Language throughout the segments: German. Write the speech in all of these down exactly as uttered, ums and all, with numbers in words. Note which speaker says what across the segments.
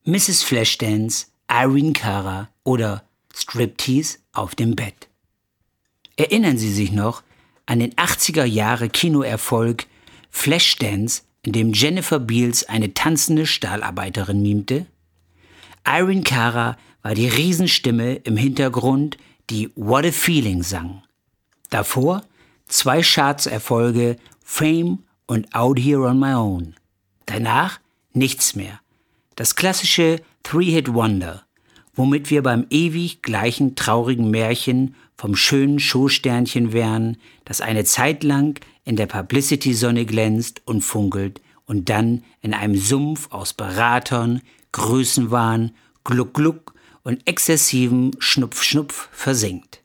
Speaker 1: Misses Flashdance, Irene Cara oder Striptease auf dem Bett. Erinnern Sie sich noch an den achtziger Jahre Kinoerfolg Flashdance, in dem Jennifer Beals eine tanzende Stahlarbeiterin mimte? Irene Cara war die Riesenstimme im Hintergrund, die What a Feeling sang. Davor zwei Chartserfolge Fame und Out Here on My Own. Danach nichts mehr. Das klassische Three-Hit-Wonder, womit wir beim ewig gleichen traurigen Märchen vom schönen Showsternchen wären, das eine Zeit lang in der Publicity-Sonne glänzt und funkelt und dann in einem Sumpf aus Beratern, Größenwahn, Gluck-Gluck und exzessivem Schnupf-Schnupf versinkt.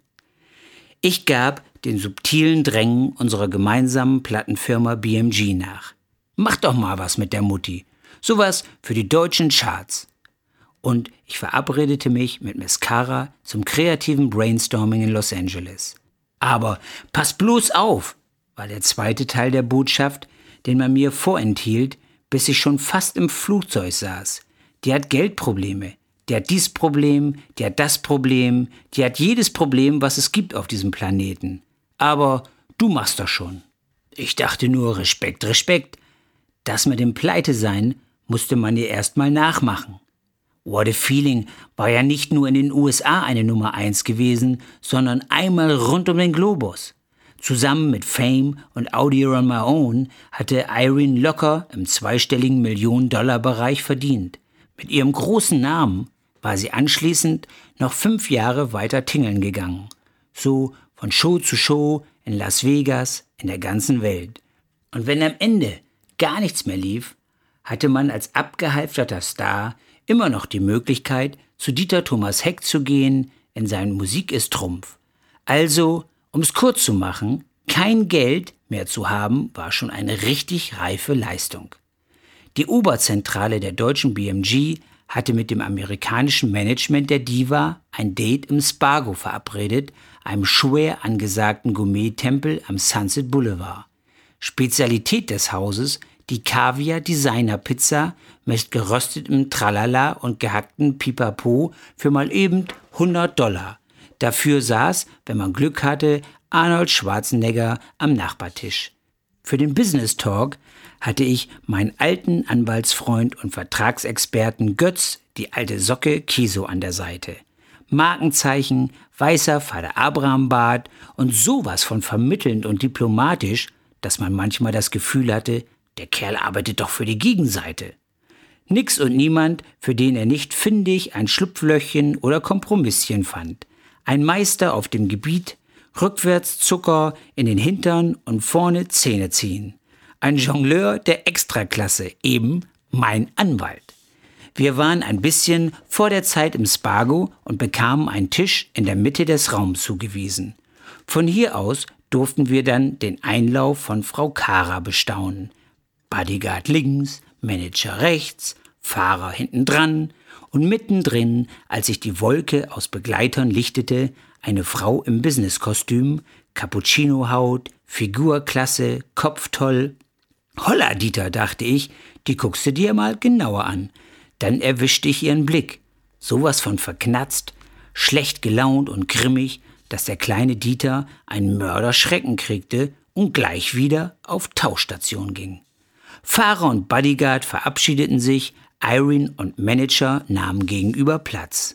Speaker 1: Ich gab den subtilen Drängen unserer gemeinsamen Plattenfirma B M G nach. Mach doch mal was mit der Mutti. Sowas für die deutschen Charts. Und ich verabredete mich mit Miss Cara zum kreativen Brainstorming in Los Angeles. Aber pass bloß auf, war der zweite Teil der Botschaft, den man mir vorenthielt, bis ich schon fast im Flugzeug saß. Die hat Geldprobleme. Die hat dies Problem, die hat das Problem, die hat jedes Problem, was es gibt auf diesem Planeten. Aber du machst das schon. Ich dachte nur, Respekt, Respekt. Das mit dem Pleitesein musste man ihr erst mal nachmachen. What a Feeling war ja nicht nur in den U S A eine Nummer eins gewesen, sondern einmal rund um den Globus. Zusammen mit Fame und Out Here on My Own hatte Irene locker im zweistelligen Millionen-Dollar-Bereich verdient. Mit ihrem großen Namen war sie anschließend noch fünf Jahre weiter tingeln gegangen. So von Show zu Show in Las Vegas, in der ganzen Welt. Und wenn am Ende gar nichts mehr lief, hatte man als abgehalfterter Star immer noch die Möglichkeit, zu Dieter Thomas Heck zu gehen in sein Musik ist Trumpf. Also, um es kurz zu machen, kein Geld mehr zu haben, war schon eine richtig reife Leistung. Die Oberzentrale der deutschen B M G hatte mit dem amerikanischen Management der Diva ein Date im Spago verabredet, einem schwer angesagten Gourmet-Tempel am Sunset Boulevard. Spezialität des Hauses die Kaviar-Designer-Pizza mit geröstetem Tralala und gehackten Pipapo für mal eben hundert Dollar. Dafür saß, wenn man Glück hatte, Arnold Schwarzenegger am Nachbartisch. Für den Business Talk hatte ich meinen alten Anwaltsfreund und Vertragsexperten Götz, die alte Socke Kiso an der Seite. Markenzeichen, weißer Vater Abraham-Bart und sowas von vermittelnd und diplomatisch, dass man manchmal das Gefühl hatte, der Kerl arbeitet doch für die Gegenseite. Nix und niemand, für den er nicht findig ein Schlupflöchchen oder Kompromisschen fand. Ein Meister auf dem Gebiet, rückwärts Zucker in den Hintern und vorne Zähne ziehen. Ein Jongleur der Extraklasse, eben mein Anwalt. Wir waren ein bisschen vor der Zeit im Spago und bekamen einen Tisch in der Mitte des Raums zugewiesen. Von hier aus durften wir dann den Einlauf von Frau Cara bestaunen. Bodyguard links, Manager rechts, Fahrer hinten dran und mittendrin, als sich die Wolke aus Begleitern lichtete, eine Frau im Businesskostüm, Cappuccino-Haut, Figurklasse, Kopftoll. Holla, Dieter, dachte ich, die guckst du dir mal genauer an. Dann erwischte ich ihren Blick, sowas von verknatzt, schlecht gelaunt und grimmig, dass der kleine Dieter einen Mörderschrecken kriegte und gleich wieder auf Tauchstation ging. Fahrer und Bodyguard verabschiedeten sich, Irene und Manager nahmen gegenüber Platz.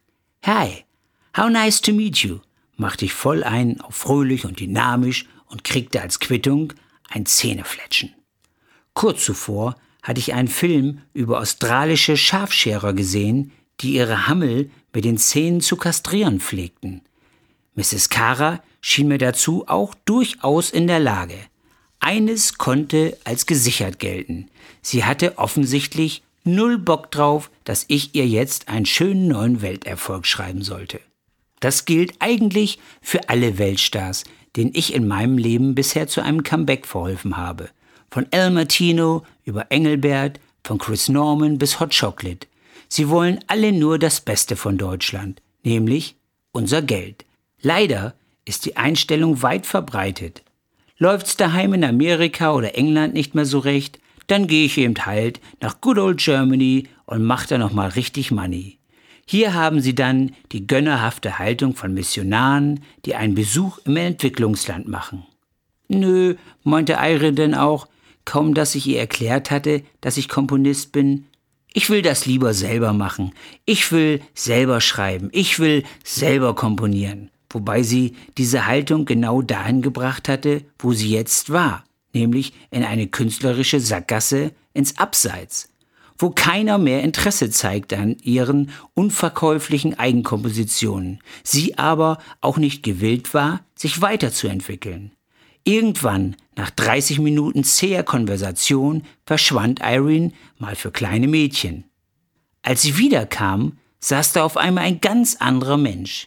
Speaker 1: Hi, how nice to meet you, machte ich voll ein auf fröhlich und dynamisch und kriegte als Quittung ein Zähnefletschen. Kurz zuvor hatte ich einen Film über australische Schafscherer gesehen, die ihre Hammel mit den Zähnen zu kastrieren pflegten. Misses Cara schien mir dazu auch durchaus in der Lage. Eines konnte als gesichert gelten. Sie hatte offensichtlich null Bock drauf, dass ich ihr jetzt einen schönen neuen Welterfolg schreiben sollte. Das gilt eigentlich für alle Weltstars, denen ich in meinem Leben bisher zu einem Comeback verholfen habe. Von Al Martino über Engelbert, von Chris Norman bis Hot Chocolate. Sie wollen alle nur das Beste von Deutschland, nämlich unser Geld. Leider ist die Einstellung weit verbreitet. Läuft's daheim in Amerika oder England nicht mehr so recht, dann gehe ich eben halt nach Good Old Germany und mache da nochmal richtig Money. Hier haben sie dann die gönnerhafte Haltung von Missionaren, die einen Besuch im Entwicklungsland machen. Nö, meinte Irene denn auch, kaum dass ich ihr erklärt hatte, dass ich Komponist bin. Ich will das lieber selber machen. Ich will selber schreiben. Ich will selber komponieren. Wobei sie diese Haltung genau dahin gebracht hatte, wo sie jetzt war, nämlich in eine künstlerische Sackgasse ins Abseits, wo keiner mehr Interesse zeigte an ihren unverkäuflichen Eigenkompositionen, sie aber auch nicht gewillt war, sich weiterzuentwickeln. Irgendwann, nach dreißig Minuten zäher Konversation, verschwand Irene mal für kleine Mädchen. Als sie wiederkam, saß da auf einmal ein ganz anderer Mensch.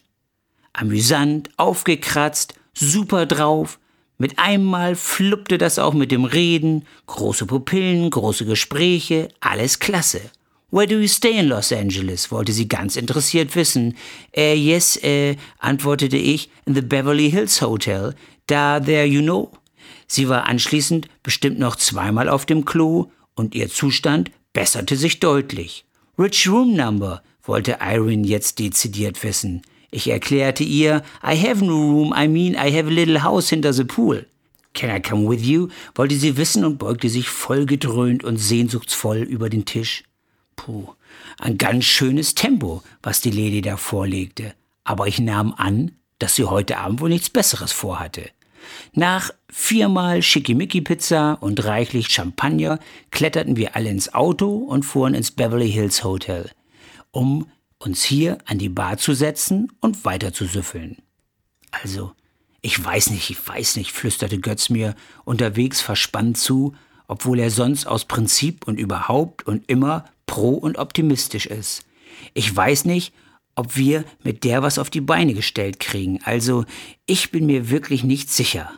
Speaker 1: Amüsant, aufgekratzt, super drauf. Mit einmal fluppte das auch mit dem Reden, große Pupillen, große Gespräche, alles klasse. Where do you stay in Los Angeles? Wollte sie ganz interessiert wissen. Äh, yes, äh, antwortete ich, in the Beverly Hills Hotel. Da, there, you know. Sie war anschließend bestimmt noch zweimal auf dem Klo und ihr Zustand besserte sich deutlich. Which room number? Wollte Irene jetzt dezidiert wissen. Ich erklärte ihr, I have no room, I mean I have a little house hinter the pool. Can I come with you? Wollte sie wissen und beugte sich vollgedröhnt und sehnsuchtsvoll über den Tisch. Puh, ein ganz schönes Tempo, was die Lady da vorlegte. Aber ich nahm an, dass sie heute Abend wohl nichts Besseres vorhatte. Nach viermal Schickimicki-Pizza und reichlich Champagner kletterten wir alle ins Auto und fuhren ins Beverly Hills Hotel, um uns hier an die Bar zu setzen und weiter zu süffeln. Also, ich weiß nicht, ich weiß nicht, flüsterte Götz mir unterwegs verspannt zu, obwohl er sonst aus Prinzip und überhaupt und immer pro und optimistisch ist. Ich weiß nicht, ob wir mit der was auf die Beine gestellt kriegen. Also, ich bin mir wirklich nicht sicher.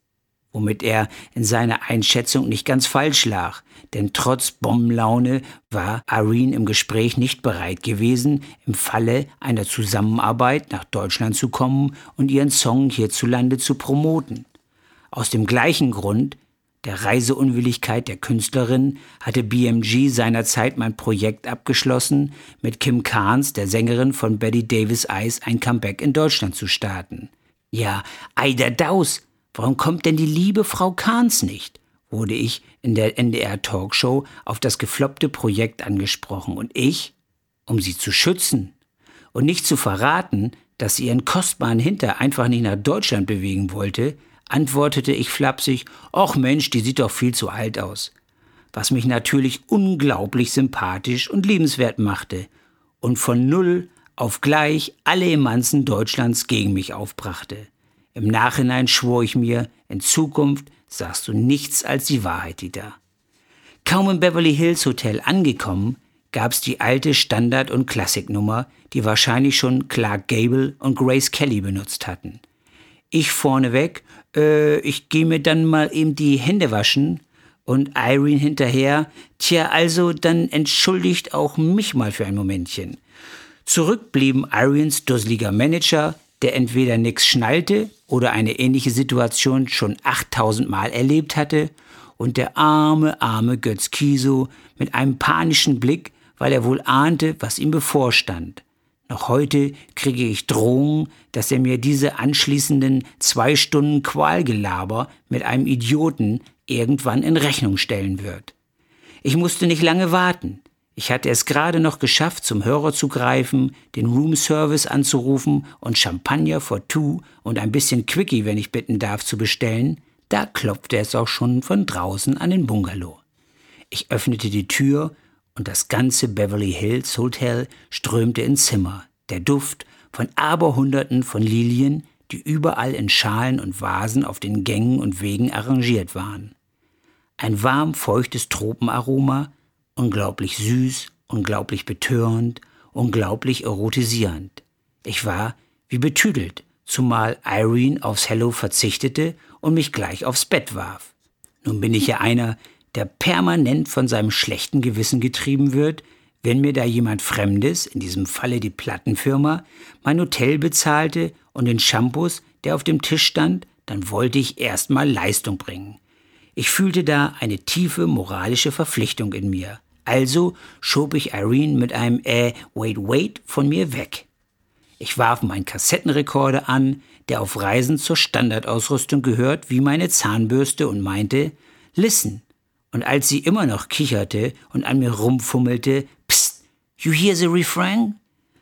Speaker 1: Womit er in seiner Einschätzung nicht ganz falsch lag, denn trotz Bombenlaune war Irene im Gespräch nicht bereit gewesen, im Falle einer Zusammenarbeit nach Deutschland zu kommen und ihren Song hierzulande zu promoten. Aus dem gleichen Grund, der Reiseunwilligkeit der Künstlerin, hatte B M G seinerzeit mein Projekt abgeschlossen, mit Kim Carnes, der Sängerin von Betty Davis Eyes, ein Comeback in Deutschland zu starten. Ja, ei der Daus, warum kommt denn die liebe Frau Carnes nicht? Wurde ich in der N D R-Talkshow auf das gefloppte Projekt angesprochen und ich, um sie zu schützen und nicht zu verraten, dass sie ihren kostbaren Hinter einfach nicht nach Deutschland bewegen wollte, antwortete ich flapsig, »Och Mensch, die sieht doch viel zu alt aus«, was mich natürlich unglaublich sympathisch und liebenswert machte und von null auf gleich alle Emanzen Deutschlands gegen mich aufbrachte. Im Nachhinein schwor ich mir, in Zukunft sagst du nichts als die Wahrheit, Dieter. Kaum im Beverly Hills Hotel angekommen, gab's die alte Standard- und Klassiknummer, die wahrscheinlich schon Clark Gable und Grace Kelly benutzt hatten. Ich vorneweg, äh, ich gehe mir dann mal eben die Hände waschen und Irene hinterher, tja, also dann entschuldigt auch mich mal für ein Momentchen. Zurück blieben Irenes dusseliger Manager, der entweder nix schnallte oder eine ähnliche Situation schon achttausend Mal erlebt hatte, und der arme, arme Götz Kiesow mit einem panischen Blick, weil er wohl ahnte, was ihm bevorstand. Noch heute kriege ich Drohungen, dass er mir diese anschließenden zwei Stunden Qualgelaber mit einem Idioten irgendwann in Rechnung stellen wird. Ich musste nicht lange warten. Ich hatte es gerade noch geschafft, zum Hörer zu greifen, den Roomservice anzurufen und Champagner for two und ein bisschen Quickie, wenn ich bitten darf, zu bestellen. Da klopfte es auch schon von draußen an den Bungalow. Ich öffnete die Tür und das ganze Beverly Hills Hotel strömte ins Zimmer. Der Duft von Aberhunderten von Lilien, die überall in Schalen und Vasen auf den Gängen und Wegen arrangiert waren. Ein warm feuchtes Tropenaroma, unglaublich süß, unglaublich betörend, unglaublich erotisierend. Ich war wie betüdelt, zumal Irene aufs Hello verzichtete und mich gleich aufs Bett warf. Nun bin ich ja einer, der permanent von seinem schlechten Gewissen getrieben wird, wenn mir da jemand Fremdes, in diesem Falle die Plattenfirma, mein Hotel bezahlte und den Shampoos, der auf dem Tisch stand, dann wollte ich erst mal Leistung bringen. Ich fühlte da eine tiefe moralische Verpflichtung in mir. Also schob ich Irene mit einem äh, wait, wait von mir weg. Ich warf meinen Kassettenrekorder an, der auf Reisen zur Standardausrüstung gehört, wie meine Zahnbürste, und meinte, listen. Und als sie immer noch kicherte und an mir rumfummelte, psst, you hear the refrain?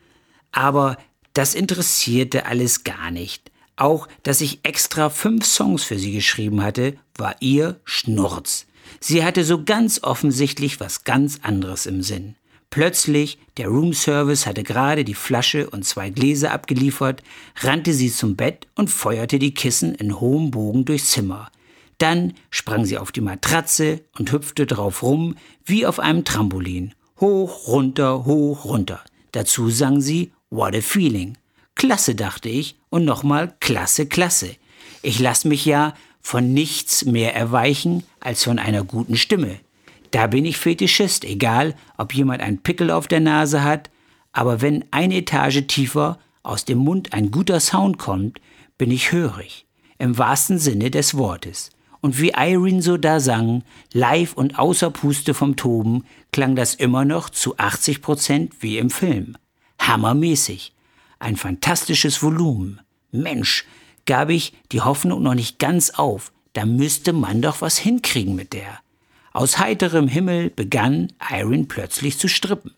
Speaker 1: Aber das interessierte alles gar nicht. Auch, dass ich extra fünf Songs für sie geschrieben hatte, war ihr Schnurz. Sie hatte so ganz offensichtlich was ganz anderes im Sinn. Plötzlich, der Roomservice hatte gerade die Flasche und zwei Gläser abgeliefert, rannte sie zum Bett und feuerte die Kissen in hohem Bogen durchs Zimmer. Dann sprang sie auf die Matratze und hüpfte drauf rum wie auf einem Trampolin. Hoch, runter, hoch, runter. Dazu sang sie What a Feeling. Klasse, dachte ich, und nochmal klasse, klasse. Ich lass mich ja von nichts mehr erweichen als von einer guten Stimme. Da bin ich Fetischist, egal, ob jemand einen Pickel auf der Nase hat, aber wenn eine Etage tiefer aus dem Mund ein guter Sound kommt, bin ich hörig, im wahrsten Sinne des Wortes. Und wie Irene so da sang, live und außer Puste vom Toben, klang das immer noch zu achtzig Prozent wie im Film. Hammermäßig. Ein fantastisches Volumen. Mensch, gab ich die Hoffnung noch nicht ganz auf, da müsste man doch was hinkriegen mit der. Aus heiterem Himmel begann Irene plötzlich zu strippen.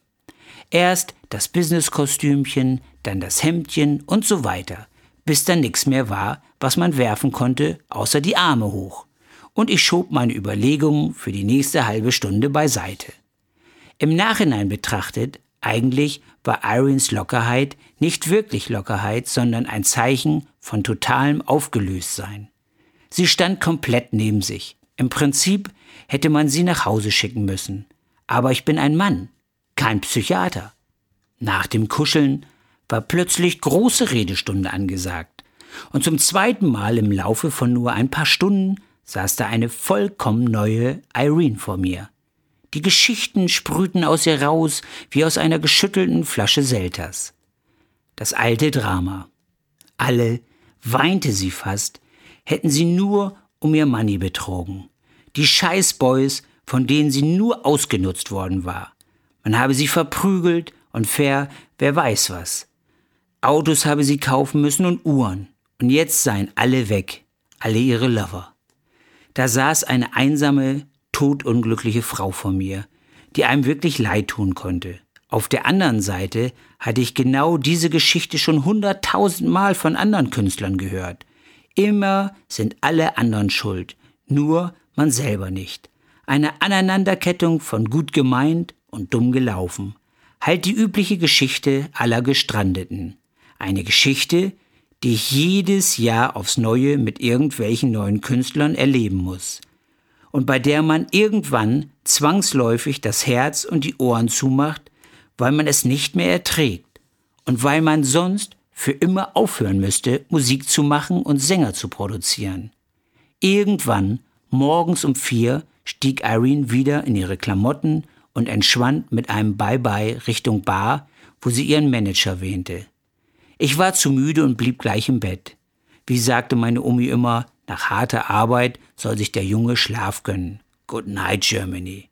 Speaker 1: Erst das Businesskostümchen, dann das Hemdchen und so weiter, bis dann nichts mehr war, was man werfen konnte, außer die Arme hoch. Und ich schob meine Überlegungen für die nächste halbe Stunde beiseite. Im Nachhinein betrachtet, eigentlich war Irenes Lockerheit nicht wirklich Lockerheit, sondern ein Zeichen von totalem Aufgelöstsein. Sie stand komplett neben sich. Im Prinzip hätte man sie nach Hause schicken müssen. Aber ich bin ein Mann, kein Psychiater. Nach dem Kuscheln war plötzlich große Redestunde angesagt. Und zum zweiten Mal im Laufe von nur ein paar Stunden saß da eine vollkommen neue Irene vor mir. Die Geschichten sprühten aus ihr raus wie aus einer geschüttelten Flasche Selters. Das alte Drama. Alle, weinte sie fast, hätten sie nur um ihr Money betrogen. Die Scheißboys, von denen sie nur ausgenutzt worden war. Man habe sie verprügelt und fair, wer weiß was. Autos habe sie kaufen müssen und Uhren. Und jetzt seien alle weg, alle ihre Lover. Da saß eine einsame, todunglückliche Frau vor mir, die einem wirklich leid tun konnte. Auf der anderen Seite hatte ich genau diese Geschichte schon hunderttausendmal von anderen Künstlern gehört. Immer sind alle anderen schuld, nur man selber nicht. Eine Aneinanderkettung von gut gemeint und dumm gelaufen. Halt die übliche Geschichte aller Gestrandeten. Eine Geschichte, die ich jedes Jahr aufs Neue mit irgendwelchen neuen Künstlern erleben muss. Und bei der man irgendwann zwangsläufig das Herz und die Ohren zumacht, weil man es nicht mehr erträgt und weil man sonst für immer aufhören müsste, Musik zu machen und Sänger zu produzieren. Irgendwann, morgens um vier, stieg Irene wieder in ihre Klamotten und entschwand mit einem Bye-bye Richtung Bar, wo sie ihren Manager wähnte. Ich war zu müde und blieb gleich im Bett. Wie sagte meine Omi immer, nach harter Arbeit soll sich der Junge Schlaf gönnen. Good night, Germany.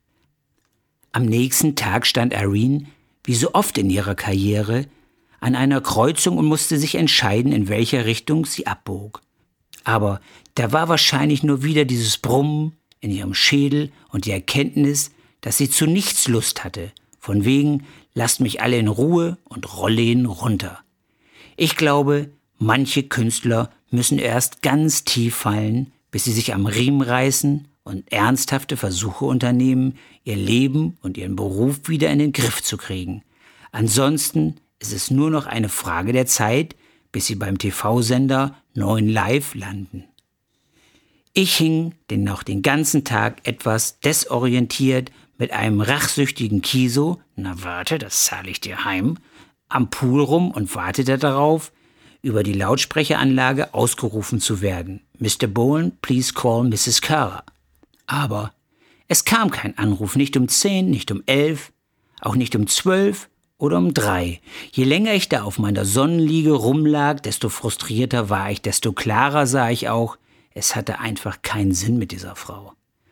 Speaker 1: Am nächsten Tag stand Irene, wie so oft in ihrer Karriere, an einer Kreuzung und musste sich entscheiden, in welcher Richtung sie abbog. Aber da war wahrscheinlich nur wieder dieses Brummen in ihrem Schädel und die Erkenntnis, dass sie zu nichts Lust hatte. Von wegen, lasst mich alle in Ruhe und rolle ihn runter. Ich glaube, manche Künstler müssen erst ganz tief fallen, bis sie sich am Riemen reißen und ernsthafte Versuche unternehmen, ihr Leben und ihren Beruf wieder in den Griff zu kriegen. Ansonsten ist es nur noch eine Frage der Zeit, bis sie beim T V-Sender neun Live landen. Ich hing den noch den ganzen Tag etwas desorientiert mit einem rachsüchtigen Kiso, na warte, das zahle ich dir heim, am Pool rum und wartete darauf, über die Lautsprecheranlage ausgerufen zu werden. Mister Bowen, please call Missus Cara. Aber es kam kein Anruf, nicht um zehn, nicht um elf, auch nicht um zwölf oder um drei. Je länger ich da auf meiner Sonnenliege rumlag, desto frustrierter war ich, desto klarer sah ich auch, es hatte einfach keinen Sinn mit dieser Frau.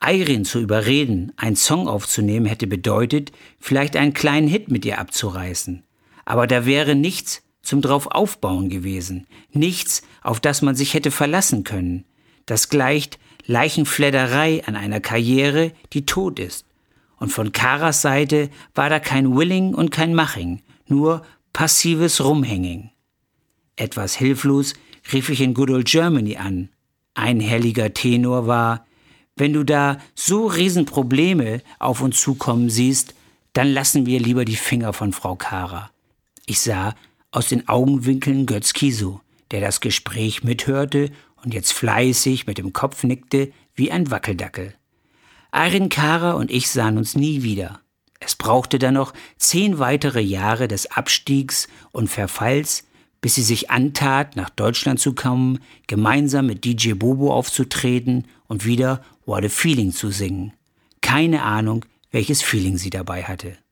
Speaker 1: Irene zu überreden, einen Song aufzunehmen, hätte bedeutet, vielleicht einen kleinen Hit mit ihr abzureißen. Aber da wäre nichts zum drauf aufbauen gewesen, nichts, auf das man sich hätte verlassen können. Das gleicht Leichenfledderei an einer Karriere, die tot ist. Und von Caras Seite war da kein Willing und kein Maching, nur passives Rumhänging. Etwas hilflos rief ich in Good Old Germany an. Ein helliger Tenor war: Wenn du da so Riesenprobleme auf uns zukommen siehst, dann lassen wir lieber die Finger von Frau Cara. Ich sah aus den Augenwinkeln Götz Kiesow, der das Gespräch mithörte und jetzt fleißig mit dem Kopf nickte wie ein Wackeldackel. Irene Cara und ich sahen uns nie wieder. Es brauchte dann noch zehn weitere Jahre des Abstiegs und Verfalls, bis sie sich antat, nach Deutschland zu kommen, gemeinsam mit D J Bobo aufzutreten und wieder What a Feeling zu singen. Keine Ahnung, welches Feeling sie dabei hatte.